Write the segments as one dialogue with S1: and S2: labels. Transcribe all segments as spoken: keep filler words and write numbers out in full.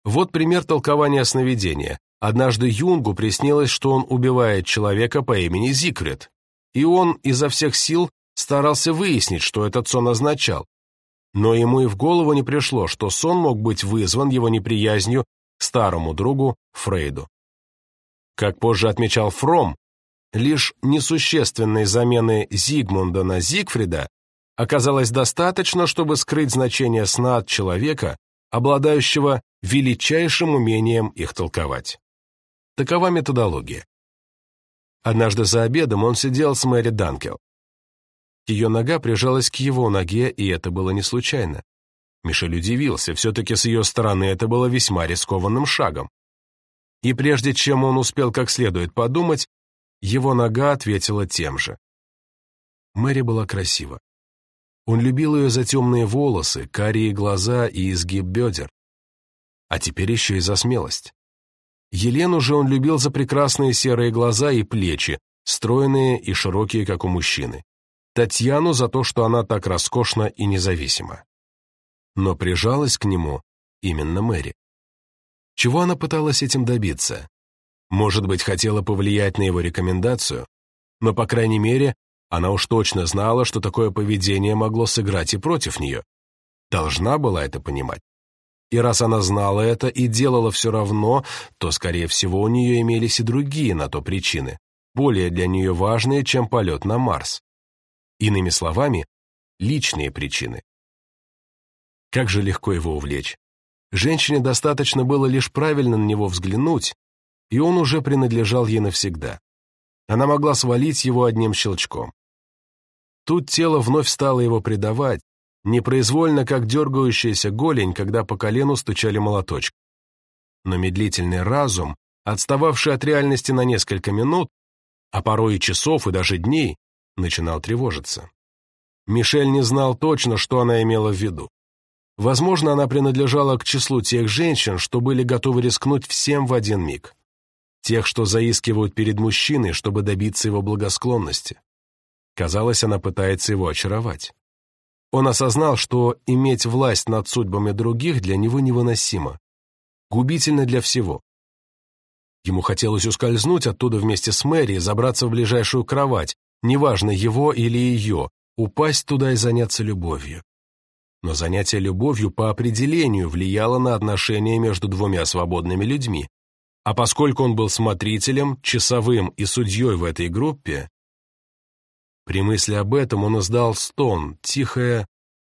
S1: Вот пример толкования сновидения. Однажды Юнгу приснилось, что он убивает человека по имени Зигфрид, и он изо всех сил старался выяснить, что этот сон означал. Но ему и в голову не пришло, что сон мог быть вызван его неприязнью к старому другу Фрейду. Как позже отмечал Фромм, лишь несущественной замены Зигмунда на Зигфрида оказалось достаточно, чтобы скрыть значение сна от человека, обладающего величайшим умением их толковать. Такова методология. Однажды за обедом он сидел с Мэри Данкел. Ее нога прижалась к его ноге, и это было не случайно. Мишель удивился, все-таки с ее стороны это было весьма рискованным шагом. И прежде чем он успел как следует подумать, его нога ответила тем же. Мэри была красива. Он любил ее за темные волосы, карие глаза и изгиб бедер. А теперь еще и за смелость. Елену же он любил за прекрасные серые глаза и плечи, стройные и широкие, как у мужчины. Татьяну за то, что она так роскошна и независима. Но прижалась к нему именно Мэри. Чего она пыталась этим добиться? Может быть, хотела повлиять на его рекомендацию, но, по крайней мере, она уж точно знала, что такое поведение могло сыграть и против нее. Должна была это понимать. И раз она знала это и делала все равно, то, скорее всего, у нее имелись и другие на то причины, более для нее важные, чем полет на Марс. Иными словами, личные причины. Как же легко его увлечь. Женщине достаточно было лишь правильно на него взглянуть, и он уже принадлежал ей навсегда. Она могла свалить его одним щелчком. Тут тело вновь стало его предавать, непроизвольно, как дергающаяся голень, когда по колену стучали молоточки. Но медлительный разум, отстававший от реальности на несколько минут, а порой и часов, и даже дней, начинал тревожиться. Мишель не знал точно, что она имела в виду. Возможно, она принадлежала к числу тех женщин, что были готовы рискнуть всем в один миг. Тех, что заискивают перед мужчиной, чтобы добиться его благосклонности. Казалось, она пытается его очаровать. Он осознал, что иметь власть над судьбами других для него невыносимо, губительно для всего. Ему хотелось ускользнуть оттуда вместе с Мэри и забраться в ближайшую кровать, неважно, его или ее, упасть туда и заняться любовью. Но занятие любовью по определению влияло на отношения между двумя свободными людьми, а поскольку он был смотрителем, часовым и судьей в этой группе, при мысли об этом он издал стон, тихое,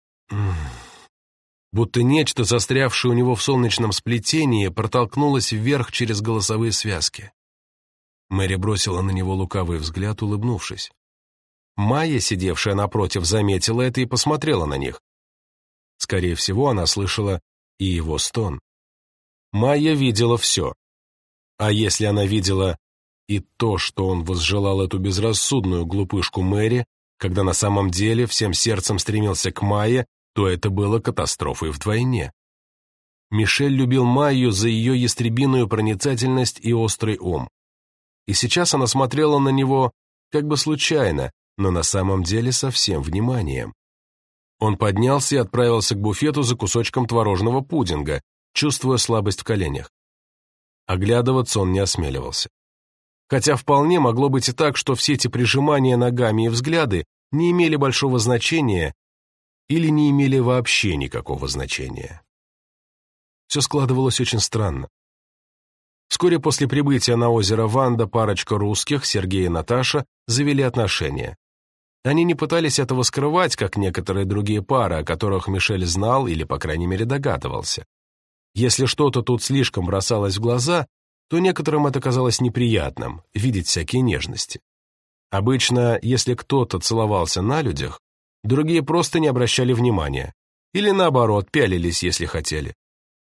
S1: будто нечто, застрявшее у него в солнечном сплетении, протолкнулось вверх через голосовые связки. Мэри бросила на него лукавый взгляд, улыбнувшись. Майя, сидевшая напротив, заметила это и посмотрела на них. Скорее всего, она слышала и его стон. Майя видела все. А если она видела и то, что он возжелал эту безрассудную глупышку Мэри, когда на самом деле всем сердцем стремился к Майе, то это было катастрофой вдвойне. Мишель любил Майю за ее ястребиную проницательность и острый ум. И сейчас она смотрела на него как бы случайно, но на самом деле со всем вниманием. Он поднялся и отправился к буфету за кусочком творожного пудинга, чувствуя слабость в коленях. Оглядываться он не осмеливался. Хотя вполне могло быть и так, что все эти прижимания ногами и взгляды не имели большого значения или не имели вообще никакого значения. Все складывалось очень странно. Вскоре после прибытия на озеро Ванда парочка русских, Сергей и Наташа, завели отношения. Они не пытались этого скрывать, как некоторые другие пары, о которых Мишель знал или, по крайней мере, догадывался. Если что-то тут слишком бросалось в глаза, то некоторым это казалось неприятным, видеть всякие нежности. Обычно, если кто-то целовался на людях, другие просто не обращали внимания, или наоборот, пялились, если хотели.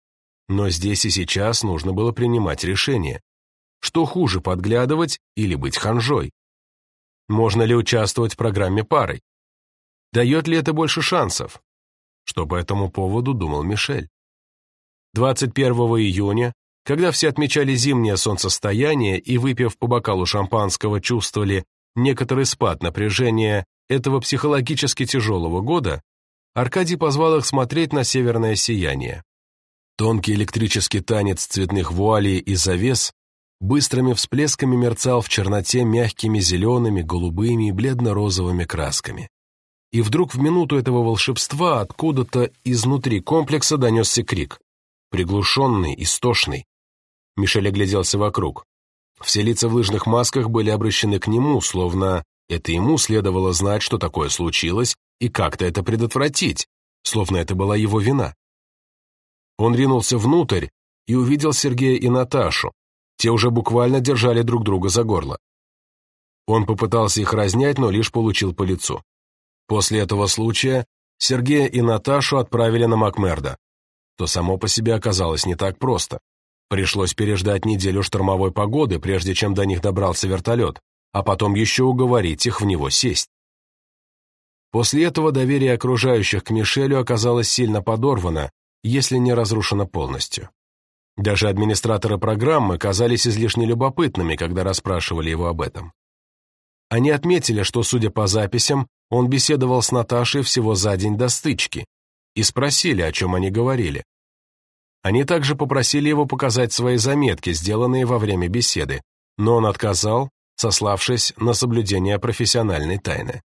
S1: Но здесь и сейчас нужно было принимать решение. Что хуже, подглядывать или быть ханжой? Можно ли участвовать в программе парой? Дает ли это больше шансов? Что по этому поводу думал Мишель? двадцать первого июня, когда все отмечали зимнее солнцестояние и, выпив по бокалу шампанского, чувствовали некоторый спад напряжения этого психологически тяжелого года, Аркадий позвал их смотреть на северное сияние. Тонкий электрический танец цветных вуалей и завес быстрыми всплесками мерцал в черноте мягкими зелеными, голубыми и бледно-розовыми красками. И вдруг в минуту этого волшебства откуда-то изнутри комплекса донесся крик. Приглушенный, истошный. Мишель огляделся вокруг. Все лица в лыжных масках были обращены к нему, словно это ему следовало знать, что такое случилось, и как-то это предотвратить, словно это была его вина. Он ринулся внутрь и увидел Сергея и Наташу. Те уже буквально держали друг друга за горло. Он попытался их разнять, но лишь получил по лицу. После этого случая Сергея и Наташу отправили на Макмердо, что само по себе оказалось не так просто. Пришлось переждать неделю штормовой погоды, прежде чем до них добрался вертолет, а потом еще уговорить их в него сесть. После этого доверие окружающих к Мишелю оказалось сильно подорвано, если не разрушено полностью. Даже администраторы программы казались излишне любопытными, когда расспрашивали его об этом. Они отметили, что, судя по записям, он беседовал с Наташей всего за день до стычки, и спросили, о чем они говорили. Они также попросили его показать свои заметки, сделанные во время беседы, но он отказал, сославшись на соблюдение профессиональной тайны.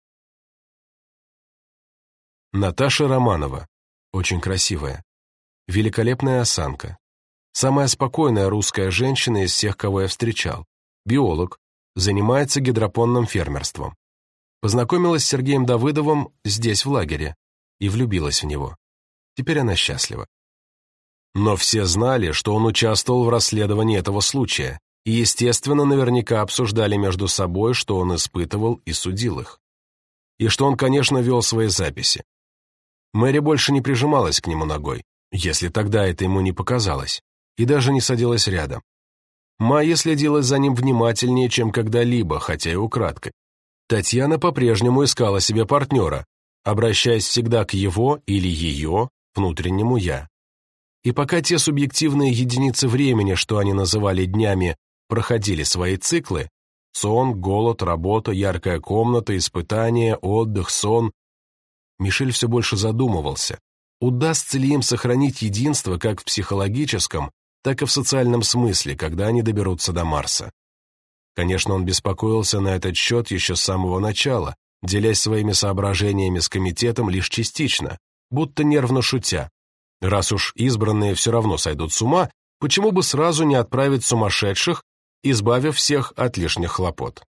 S1: Наташа Романова. Очень красивая. Великолепная осанка. Самая спокойная русская женщина из всех, кого я встречал. Биолог. Занимается гидропонным фермерством. Познакомилась с Сергеем Давыдовым здесь, в лагере, и влюбилась в него. Теперь она счастлива. Но все знали, что он участвовал в расследовании этого случая, и, естественно, наверняка обсуждали между собой, что он испытывал и судил их. И что он, конечно, вел свои записи. Мэри больше не прижималась к нему ногой, если тогда это ему не показалось, и даже не садилась рядом. Майя следила за ним внимательнее, чем когда-либо, хотя и украдкой. Татьяна по-прежнему искала себе партнера, обращаясь всегда к его или ее внутреннему «я». И пока те субъективные единицы времени, что они называли днями, проходили свои циклы – сон, голод, работа, яркая комната, испытания, отдых, сон – Мишель все больше задумывался, удастся ли им сохранить единство как в психологическом, так и в социальном смысле, когда они доберутся до Марса. Конечно, он беспокоился на этот счет еще с самого начала, делясь своими соображениями с комитетом лишь частично, будто нервно шутя. Раз уж избранные все равно сойдут с ума, почему бы сразу не отправить сумасшедших, избавив всех от лишних хлопот?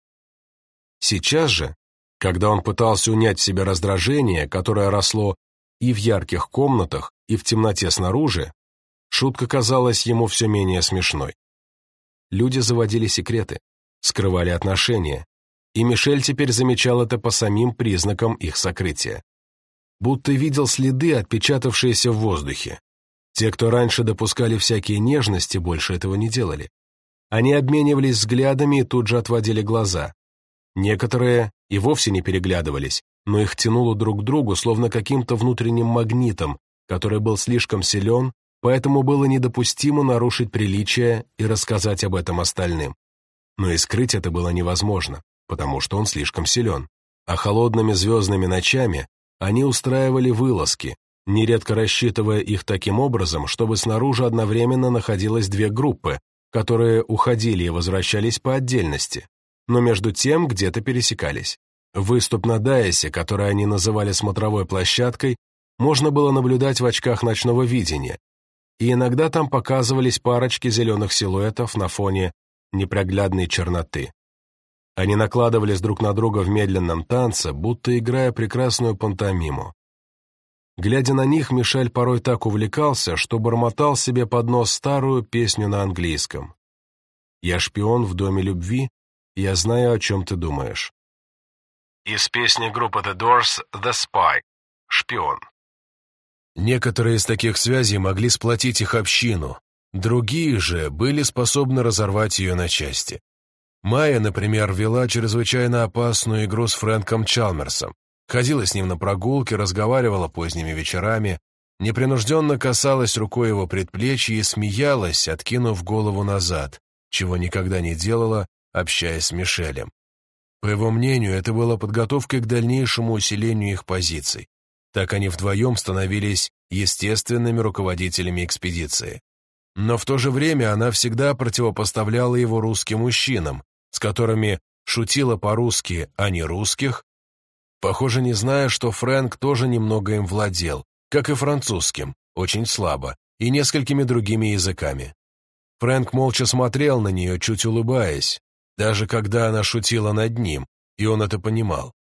S1: Сейчас же, когда он пытался унять в себе раздражение, которое росло и в ярких комнатах, и в темноте снаружи, шутка казалась ему все менее смешной. Люди заводили секреты, скрывали отношения, и Мишель теперь замечал это по самим признакам их сокрытия. Будто видел следы, отпечатавшиеся в воздухе. Те, кто раньше допускали всякие нежности, больше этого не делали. Они обменивались взглядами и тут же отводили глаза. Некоторые и вовсе не переглядывались, но их тянуло друг к другу, словно каким-то внутренним магнитом, который был слишком силен, поэтому было недопустимо нарушить приличие и рассказать об этом остальным. Но и скрыть это было невозможно, потому что он слишком силен. А холодными звездными ночами они устраивали вылазки, нередко рассчитывая их таким образом, чтобы снаружи одновременно находилось две группы, которые уходили и возвращались по отдельности, но между тем где-то пересекались. Выступ на Дайсе, который они называли смотровой площадкой, можно было наблюдать в очках ночного видения, и иногда там показывались парочки зеленых силуэтов на фоне непроглядной черноты. Они накладывались друг на друга в медленном танце, будто играя прекрасную пантомиму. Глядя на них, Мишель порой так увлекался, что бормотал себе под нос старую песню на английском. «Я шпион в доме любви, я знаю, о чем ты думаешь». Из песни группы The Doors «The Spy» — «Шпион». Некоторые из таких связей могли сплотить их общину, другие же были способны разорвать ее на части. Майя, например, вела чрезвычайно опасную игру с Фрэнком Чалмерсом, ходила с ним на прогулки, разговаривала поздними вечерами, непринужденно касалась рукой его предплечья и смеялась, откинув голову назад, чего никогда не делала, общаясь с Мишелем. По его мнению, это было подготовкой к дальнейшему усилению их позиций. Так они вдвоем становились естественными руководителями экспедиции. Но в то же время она всегда противопоставляла его русским мужчинам, с которыми шутила по-русски, а не русских, похоже, не зная, что Фрэнк тоже немного им владел, как и французским, очень слабо, и несколькими другими языками. Фрэнк молча смотрел на нее, чуть улыбаясь, даже когда она шутила над ним, и он это понимал.